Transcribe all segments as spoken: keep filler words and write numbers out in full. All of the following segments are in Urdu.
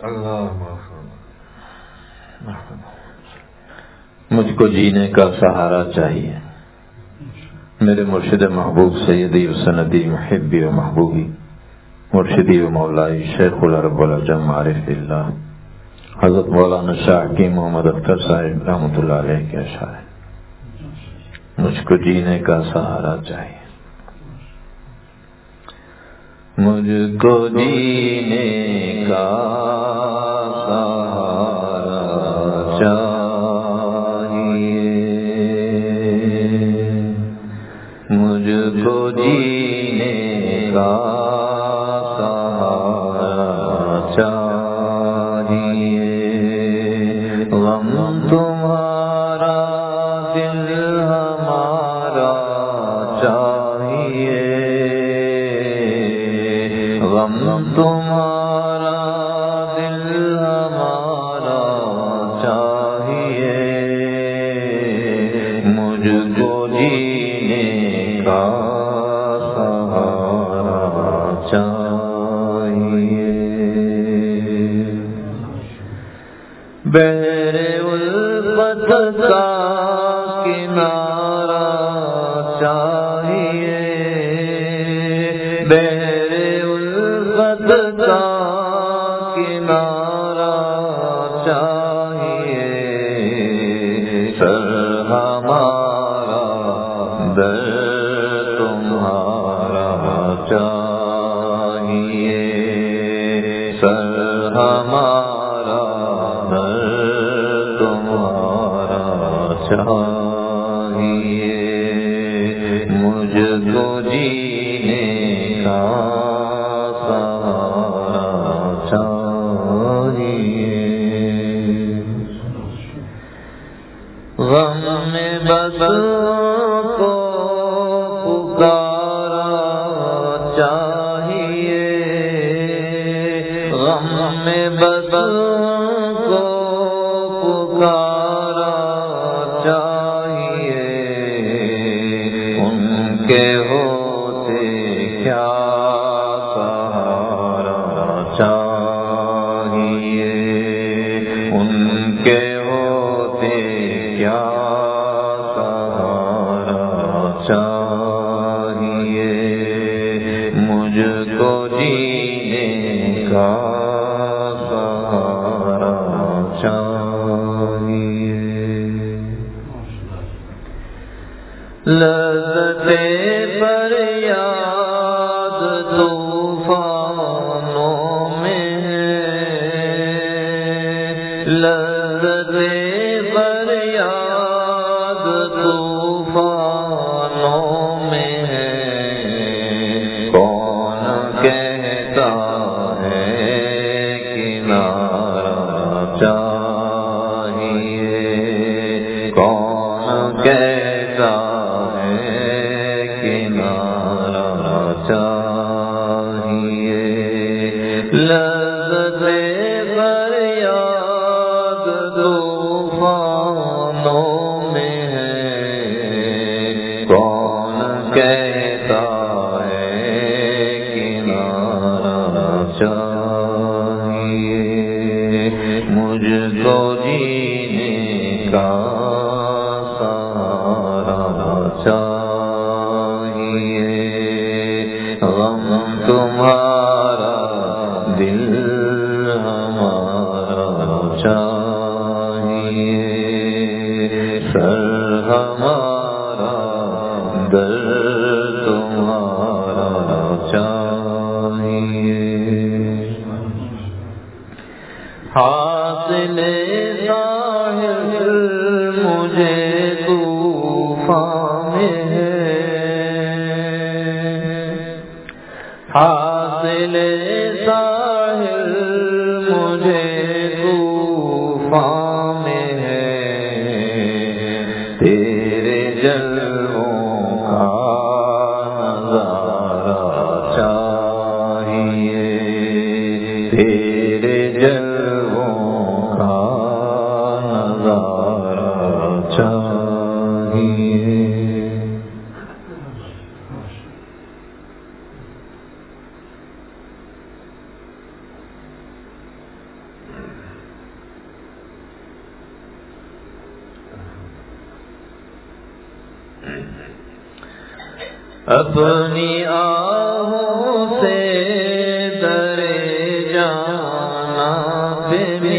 مجھ کو جینے کا سہارا چاہیے، میرے مرشد محبوب سیدی و سندی محبی و محبوبی مرشدی و مولائی شیخ العرب والعجم عارف اللہ حضرت مولانا شاہ حکیم محمد اختر صاحب رحمۃ اللہ علیہ کے اشعار، مجھ کو جینے کا سہارا چاہیے، مجھ کو جینے کا سہارا چاہیے، مجھ کو جینے کا سہارا چاہیے، غم تمہارا دل ہمارا چاہیے، غم تمہارا دل ہمارا چاہیے، مجھ کو جینے کا سہارا چاہیے، بحر الفت کا کنارہ چاہیے، بحر الفت کا کنارہ چاہیے، سر ہمارا در تمہارا چاہیے، سر ہمارا در تمہارا چاہیے، مجھ کو جینے کا سہارا چاہیے، غم میں بس کو پکارا چاہیے، غم میں بس کو پکارا چاہیے، ان کے ہوتے کیا سہارا چاہیے، ان کے ہوتے کیا سہارا چاہیے، مجھ کو جینے کا سہارا چاہیے، لذت فریاد طوفانوں میں ہے، لذت فریاد طوفانوں میں ہے، کون کہتا ہے کنارہ چاہیے، کون کہتا چاہیے، لذت فریاد طوفانوں میں ہے، کون کہتا ہے کنارہ چاہیے، مجھ کو جینے کا سہارا چاہیے، غم تمہارا دل ہمارا چاہیے، سر ہمارا در تمہارا چاہیے، حاصل ظاہر مجھے طوفان میں ہے، حاصل ظاہر مجھے طوفان میں ہے، تیرے جلووں کا نظارہ چاہیے، تیرے جلووں کا نظارہ چاہیے، اپنی آہوں سے در جانا پہ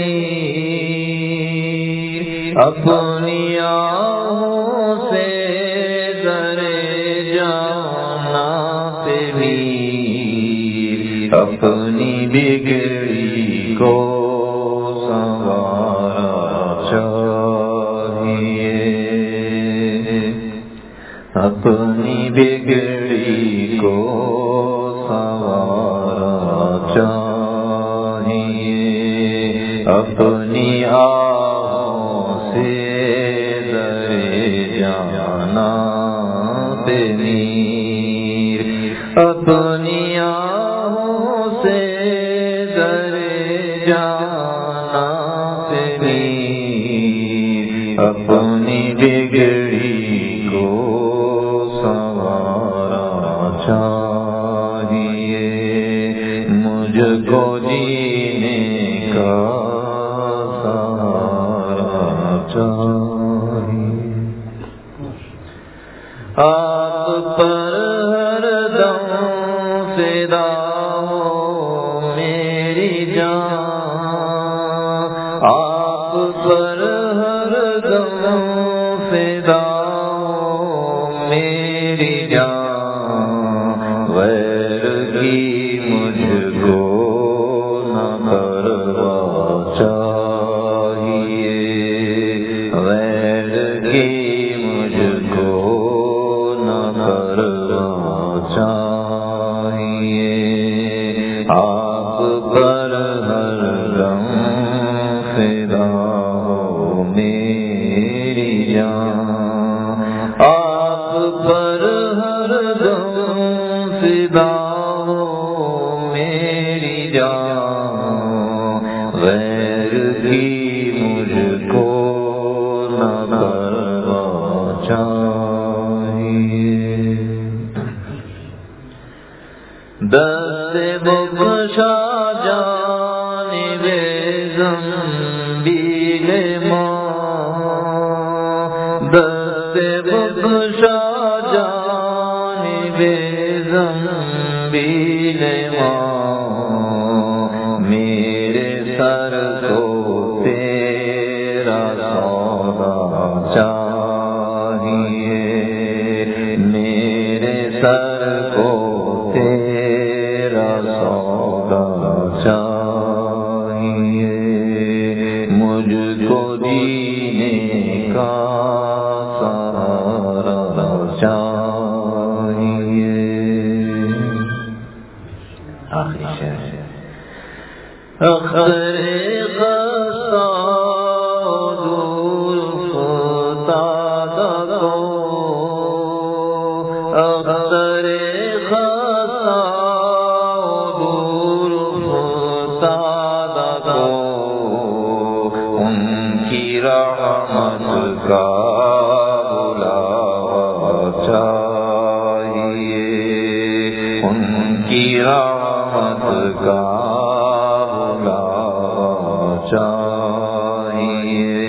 میر، اپنی آہوں سے در جانا پہ میر، اپنی بگڑی کو سنوارا چاہیے، اپنی بگڑی کو سنوارا چاہیے، اپنی آہوں سے در جانا پہ میر، اپنی آہوں سے در جانا پہ میر، اپنی بگڑی کو چاہیے، مجھ کو جینے کا سہارا چاہیے، آپ پر ہر دم فدا ہو میری جان، آپ پر ہر دم فدا ہو میری جان، غیر کی مجھ کو نہ پروا چاہیے، غیر کی مجھ کو نہ پروا چاہیے، آپ پر ہر دم فدا ہو میری جان، آپ پر ہر دم فدا ہو میری جان، غیر کی مجھ کو نہ پروا چاہیے، دست بخشا جانب زنبیل ماں، دست بخشا جانب زنبیل ماں، میرے سر کو تیرا سودا چاہیے، میرے سر کو تیرا سودا چاہیے، مجھ کو جینے کا سہارا چاہیے، آخری شعر اختر خستہ دور فتادہ کو، اختر خستہ دور فتادہ کو، ان کی رحمت کا بلاوا چاہیے، ان کی رحمت کا چاہیے،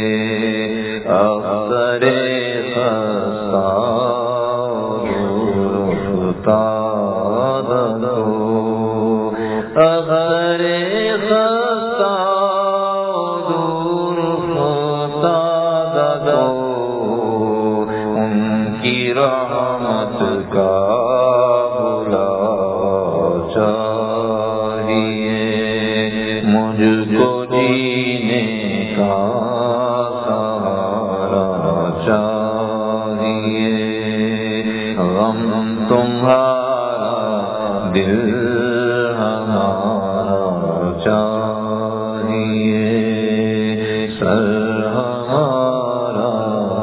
اختر خستہ دور فتادہ کو، اختر خستہ دور فتادہ کو، ان کی رحمت کا بلاوا چاہیے، مجھ کو جینے کا سہارا چاہیے، غم تمہارا دل ہمارا چاہیے، سر ہمارا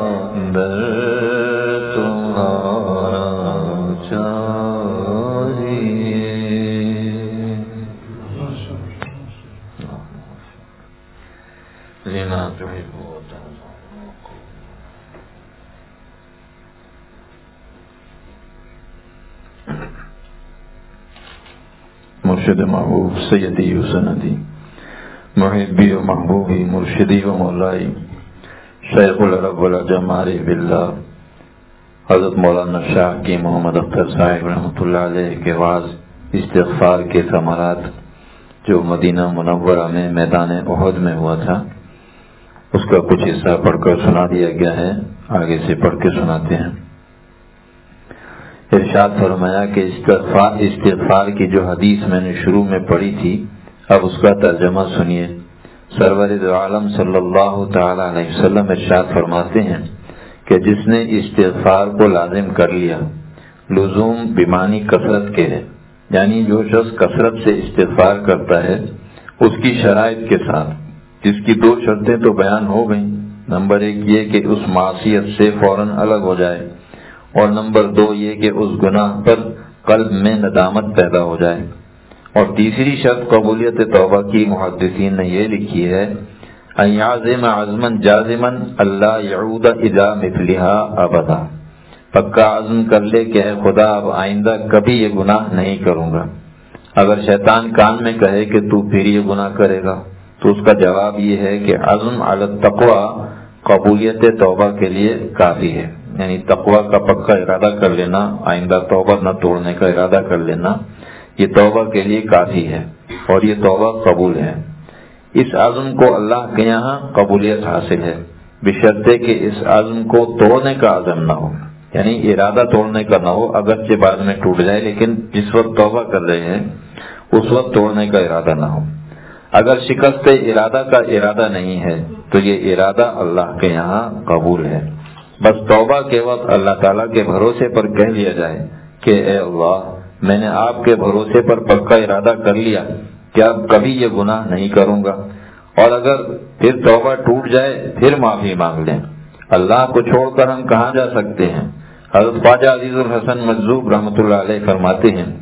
در تمہارا چاہیے، لما تحب وترضى. مرشد محبوب سیدی و سندی محبی و محبوبی مرشدی و مولائی شیخ العرب والعجم عارف باللہ حضرت مولانا شاہ کی محمد اختر صاحب رحمۃ اللہ علیہ کے واعظ استغفار کے ثمرات جو مدینہ منورہ میں میدان احد میں ہوا تھا، اس کا کچھ حصہ پڑھ کر سنا دیا گیا ہے، آگے سے پڑھ کے سناتے ہیں۔ ارشاد فرمایا کہ استغفار استغفار کی جو حدیث میں نے شروع میں پڑھی تھی، اب اس کا ترجمہ سنیے۔ سرور دو عالم صلی اللہ تعالی علیہ وسلم ارشاد فرماتے ہیں کہ جس نے استغفار کو لازم کر لیا، لزوم بیمانی کثرت کے ہے، یعنی جو شخص کثرت سے استغفار کرتا ہے اس کی شرائط کے ساتھ، جس کی دو شرطیں تو بیان ہو گئیں۔ نمبر ایک یہ کہ اس معصیت سے فوراً الگ ہو جائے، اور نمبر دو یہ کہ اس گناہ پر قلب میں ندامت پیدا ہو جائے، اور تیسری شرط قبولیت توبہ کی محدثین نے یہ لکھی ہے ان یعزم عزما جازما اللہ یعود الی مثلھا ابدا، پکا عزم کر لے کہ اے خدا اب آئندہ کبھی یہ گناہ نہیں کروں گا۔ اگر شیطان کان میں کہے کہ تو پھر یہ گناہ کرے گا تو اس کا جواب یہ ہے کہ عزم علی التقوی قبولیت توبہ کے لیے کافی ہے، یعنی تقوی کا پکا ارادہ کر لینا، آئندہ توبہ نہ توڑنے کا ارادہ کر لینا، یہ توبہ کے لیے کافی ہے اور یہ توبہ قبول ہے۔ اس عزم کو اللہ کے یہاں قبولیت حاصل ہے، بشرطے کہ اس عزم کو توڑنے کا عزم نہ ہو، یعنی ارادہ توڑنے کا نہ ہو، اگرچہ بعد میں ٹوٹ جائے لیکن جس وقت توبہ کر رہے ہیں اس وقت توڑنے کا ارادہ نہ ہو۔ اگر شکست ارادہ کا ارادہ نہیں ہے تو یہ ارادہ اللہ کے یہاں قبول ہے۔ بس توبہ کے وقت اللہ تعالیٰ کے بھروسے پر کہہ لیا جائے کہ اے اللہ، میں نے آپ کے بھروسے پر پکا ارادہ کر لیا کہ اب کبھی یہ گناہ نہیں کروں گا، اور اگر پھر توبہ ٹوٹ جائے پھر معافی مانگ لیں۔ اللہ کو چھوڑ کر ہم کہاں جا سکتے ہیں؟ حضرت خواجہ عزیز الحسن مجذوب رحمۃ اللہ علیہ فرماتے ہیں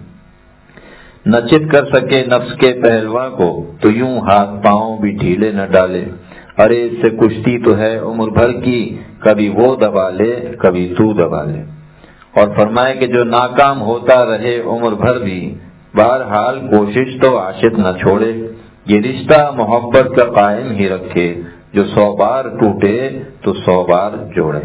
نہ چت کر سکے نفس کے پہلواں کو تو یوں ہاتھ پاؤں بھی ڈھیلے نہ ڈالے، ارے اس سے کشتی تو ہے عمر بھر کی، کبھی وہ دبا لے کبھی تو دبا لے۔ اور فرمائے کہ جو ناکام ہوتا رہے عمر بھر بھی، بہرحال کوشش تو عاشق نہ چھوڑے، یہ رشتہ محبت کا قائم ہی رکھے، جو سو بار ٹوٹے تو سو بار جوڑے۔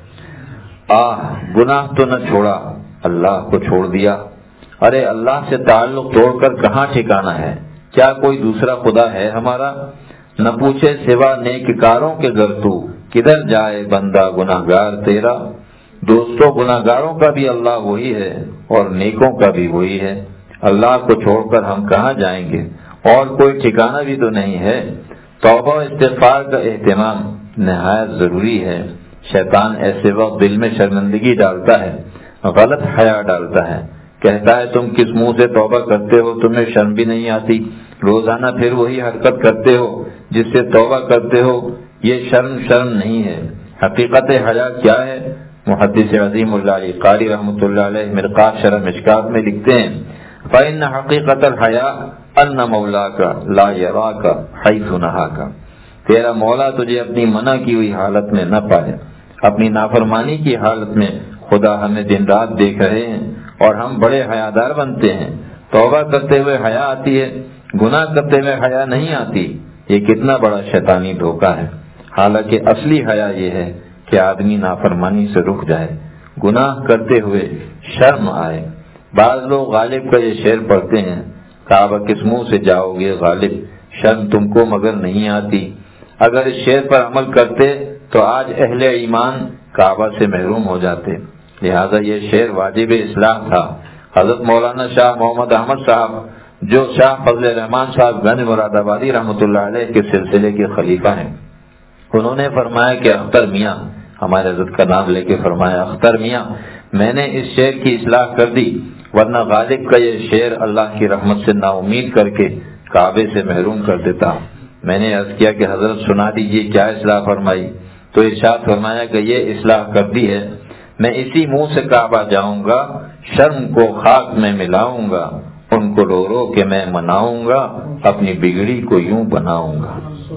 آہ گناہ تو نہ چھوڑا، اللہ کو چھوڑ دیا، ارے اللہ سے تعلق توڑ کر کہاں ٹھکانا ہے؟ کیا کوئی دوسرا خدا ہے ہمارا؟ نہ پوچھے سوا نیک کاروں کے گر تو، کدھر جائے بندہ گناہ گار تیرا؟ دوستوں گناہ گاروں کا بھی اللہ وہی ہے اور نیکوں کا بھی وہی ہے، اللہ کو چھوڑ کر ہم کہاں جائیں گے؟ اور کوئی ٹھکانہ بھی تو نہیں ہے۔ توبہ و استغفار کا اہتمام نہایت ضروری ہے۔ شیطان ایسے وقت دل میں شرمندگی ڈالتا ہے، غلط حیا ڈالتا ہے، کہتا ہے تم کس منہ سے توبہ کرتے ہو، تمہیں شرم بھی نہیں آتی، روزانہ پھر وہی حرکت کرتے ہو جس سے توبہ کرتے ہو، یہ شرم شرم نہیں ہے۔ حقیقت حیا کیا ہے؟ محدث عظیم اللہ علی قاری رحمۃ اللہ علیہ مرقات شرح مشکات میں لکھتے ہیں فَإِنَّ حَقِيقَةَ الْحَيَاءِ أَنَّ مَوْلَاكَ لَا يَرَاكَ حَيْثُ نَهَاكَ، تیرا مولا تجھے اپنی منع کی ہوئی حالت میں نہ پائے۔ اپنی نافرمانی کی حالت میں خدا ہمیں دن رات دیکھ رہے ہیں اور ہم بڑے حیادار بنتے ہیں۔ توبہ کرتے ہوئے حیا آتی ہے، گناہ کرتے ہوئے حیا نہیں آتی، یہ کتنا بڑا شیطانی دھوکہ ہے۔ حالانکہ اصلی حیا یہ ہے کہ آدمی نافرمانی سے رک جائے، گناہ کرتے ہوئے شرم آئے۔ بعض لوگ غالب کا یہ شعر پڑھتے ہیں کعبہ کس منہ سے جاؤ گے غالب، شرم تم کو مگر نہیں آتی۔ اگر اس شعر پر عمل کرتے تو آج اہل ایمان کعبہ سے محروم ہو جاتے، لہذا یہ شعر واجب اصلاح تھا۔ حضرت مولانا شاہ محمد احمد صاحب جو شاہ فضل الرحمان صاحب گنج مراد آبادی رحمۃ اللہ علیہ کے سلسلے کے خلیفہ ہیں، انہوں نے فرمایا کہ اختر میاں، ہمارے حضرت کا نام لے کے فرمایا اختر میاں، میں نے اس شعر کی اصلاح کر دی، ورنہ غالب کا یہ شعر اللہ کی رحمت سے نا امید کر کے کعبے سے محروم کر دیتا۔ میں نے عرض کیا کہ حضرت سنا دیجیے کیا اصلاح فرمائی، تو ارشاد فرمایا کہ یہ اصلاح کر دی ہے، میں اسی منہ سے کعبہ جاؤں گا، شرم کو خاک میں ملاؤں گا، ان کو رو رو کے میں مناؤں گا، اپنی بگڑی کو یوں بناؤں گا۔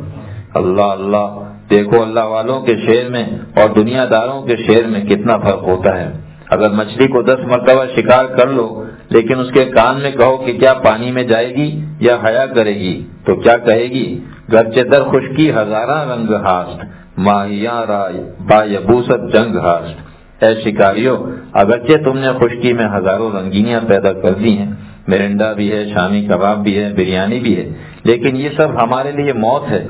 اللہ اللہ، دیکھو اللہ والوں کے شعر میں اور دنیا داروں کے شعر میں کتنا فرق ہوتا ہے۔ اگر مچھلی کو دس مرتبہ شکار کر لو لیکن اس کے کان میں کہو کہ کیا پانی میں جائے گی یا حیا کرے گی، تو کیا کہے گی؟ گرچہ در خشکی ہزاراں رنگ ہاست، ماہیاں را با یبوست جنگ ہاست۔ اے شکاریو، اگرچہ تم نے خشکی میں ہزاروں رنگینیاں پیدا کر دی ہیں، مرنڈا بھی ہے، شامی کباب بھی ہے، بریانی بھی ہے، لیکن یہ سب ہمارے لیے موت ہے۔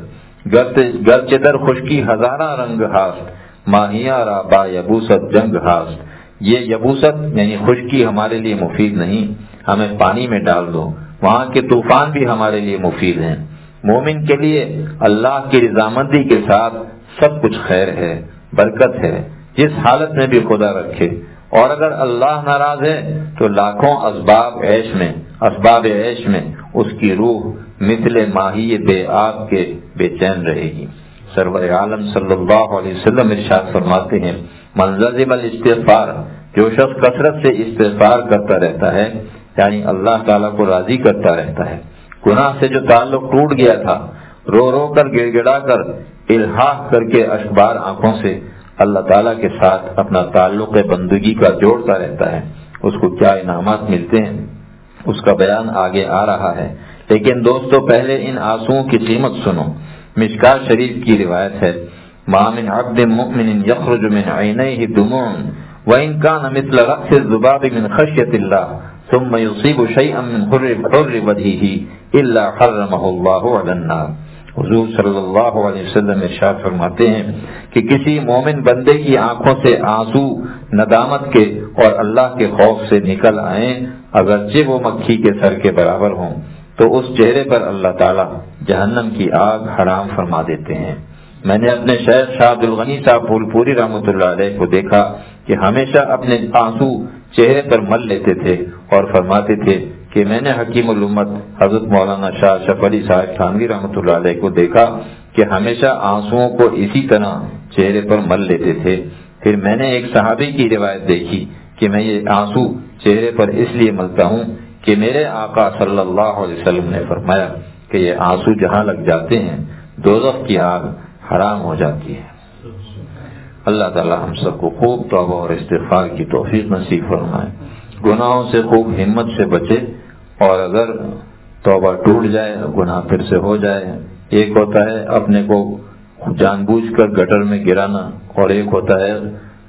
گرچہ در خشکی ہزاراں رنگ ہاست، ماہیاں را با یبوست جنگ ہاست۔ یہ یبوست یعنی خشکی ہمارے لیے مفید نہیں، ہمیں پانی میں ڈال دو، وہاں کے طوفان بھی ہمارے لیے مفید ہیں۔ مومن کے لیے اللہ کی رضامندی کے ساتھ سب کچھ خیر ہے، برکت ہے، جس حالت میں بھی خدا رکھے۔ اور اگر اللہ ناراض ہے تو لاکھوں اسباب عیش میں اسباب عیش میں اس کی روح مثل ماہی بے آگ کے بے چین رہے گی۔ سرور عالم صلی اللہ علیہ وسلم ارشاد فرماتے ہیں، من لزم الاستغفار، جو شخص کثرت سے استغفار کرتا رہتا ہے یعنی اللہ تعالیٰ کو راضی کرتا رہتا ہے، گناہ سے جو تعلق ٹوٹ گیا تھا، رو رو کر گڑ گڑا کر الحاح کر کے اشبار آنکھوں سے اللہ تعالیٰ کے ساتھ اپنا تعلق بندگی کا جوڑتا رہتا ہے، اس کو کیا انعامات ملتے ہیں اس کا بیان آگے آ رہا ہے۔ لیکن دوستو پہلے ان آنسوؤں کی قیمت سنو۔ مشکاہ شریف کی روایت ہے، ما من عبد مؤمن یخرج من عینیہ دموع وإن كان مثل رأس الذباب من خشیة اللہ ثم يصيب شيئا من حر وجهه الا حرمه الله على النار۔ حضور صلی اللہ علیہ وسلم ارشاد فرماتے ہیں کہ کسی مومن بندے کی آنکھوں سے آنسو ندامت کے اور اللہ کے خوف سے نکل آئیں، اگرچہ وہ مکھی کے سر کے برابر ہوں، تو اس چہرے پر اللہ تعالیٰ جہنم کی آگ حرام فرما دیتے ہیں۔ میں نے اپنے شیخ شاہ عبد الغنی صاحب پھول پوری رحمۃ اللہ علیہ کو دیکھا کہ ہمیشہ اپنے آنسو چہرے پر مل لیتے تھے اور فرماتے تھے کہ میں نے حکیم الامت حضرت مولانا شاہ اشرف علی صاحب تھانوی رحمۃ اللہ علیہ کو دیکھا کہ ہمیشہ آنسوؤں کو اسی طرح چہرے پر مل لیتے تھے۔ پھر میں نے ایک صحابی کی روایت دیکھی کہ میں یہ آنسو چہرے پر اس لیے ملتا ہوں کہ میرے آقا صلی اللہ علیہ وسلم نے فرمایا کہ یہ آنسو جہاں لگ جاتے ہیں دوزخ کی آگ حرام ہو جاتی ہے۔ اللہ تعالی ہم سب کو خوب توبہ اور استغفار کی توفیق نصیب فرمائے، گناہوں سے خوب ہمت سے بچے، اور اگر توبہ ٹوٹ جائے گناہ پھر سے ہو جائے، ایک ہوتا ہے اپنے کو جان بوجھ کر گٹر میں گرانا اور ایک ہوتا ہے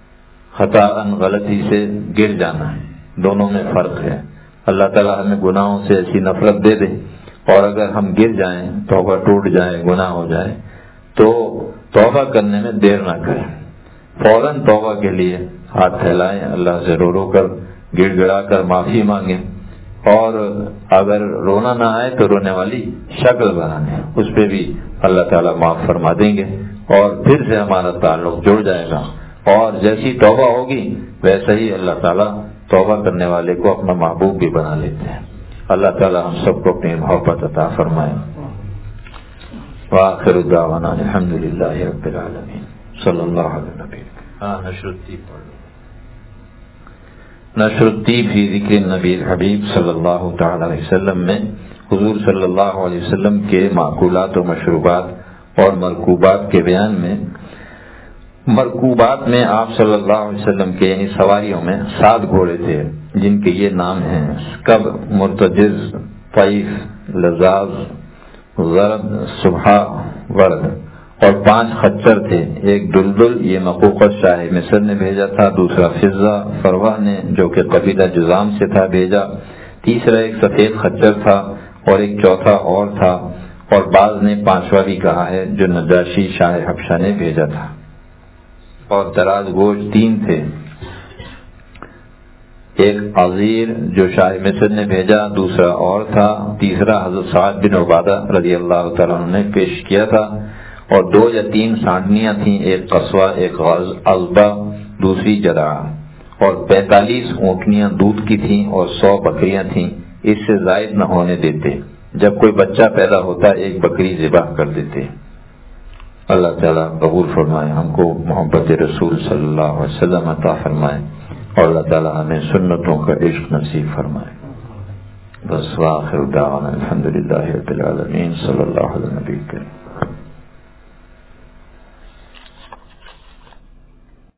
خطاً غلطی سے گر جانا، دونوں میں فرق ہے۔ اللہ تعالیٰ ہمیں گناہوں سے ایسی نفرت دے دے، اور اگر ہم گر جائیں توبہ ٹوٹ جائے گناہ ہو جائے تو توبہ کرنے میں دیر نہ کریں، فوراً توبہ کے لیے ہاتھ پھیلائیں، اللہ سے رو رو کر گڑ گڑا کر معافی مانگیں، اور اگر رونا نہ آئے تو رونے والی شکل بنانے، اس پہ بھی اللہ تعالیٰ معاف فرما دیں گے اور پھر سے ہمارا تعلق جڑ جائے گا، اور جیسی توبہ ہوگی ویسا ہی اللہ تعالیٰ توبہ کرنے والے کو اپنا محبوب بھی بنا لیتے ہیں۔ اللہ تعالیٰ ہم سب کو اپنی محبت عطا فرمائے۔ وآخر دعوانا الحمد للہ رب العالمین صلی اللہ علیہ نبی۔ ہاں نشر الطیب پڑھ لو۔ نشر الطیب فی ذکر النبی الحبیب صلی اللہ تعالی علیہ وسلم میں حضور صلی اللہ علیہ وسلم کے معقولات و مشروبات اور مرکوبات کے بیان میں، مرکوبات میں آپ صلی اللہ علیہ وسلم کے یعنی سواریوں میں سات گھوڑے تھے جن کے یہ نام ہیں: سکب، مرتجز، طیف، لذاذ، ضرب، صبحا، ورد، اور پانچ خچر تھے۔ ایک دلدل، یہ مقوقت شاہ مصر نے بھیجا تھا، دوسرا فضہ فروہ نے جو کہ قبیلہ جزام سے تھا بھیجا، تیسرا ایک سفید خچر تھا اور ایک چوتھا اور تھا، اور بعض نے پانچواں بھی کہا ہے جو نجاشی شاہ حبشہ نے بھیجا تھا۔ اور دراز گوشت تین تھے، ایک عزیر جو شاہ مصر نے بھیجا، دوسرا اور تھا، تیسرا حضرت سعد بن عبادہ رضی اللہ تعالیٰ عنہ نے پیش کیا تھا، اور دو یا تین سانڈنیاں تھیں، ایک قصوہ، ایک عذبہ، دوسری جدع، اور پینتالیس اونٹنیاں دودھ کی تھیں اور سو بکریاں تھیں، اس سے زائد نہ ہونے دیتے، جب کوئی بچہ پیدا ہوتا ایک بکری ذبح کر دیتے۔ اللہ تعالیٰ قبول فرمائے، ہم کو محبت رسول صلی اللہ علیہ وسلم عطا فرمائے، اور اللہ تعالیٰ ہمیں سنتوں کا عشق نصیب فرمائے۔ بس وآخر دعوانا الحمد للہ رب العالمین صلی اللہ علیہ نبی کریم۔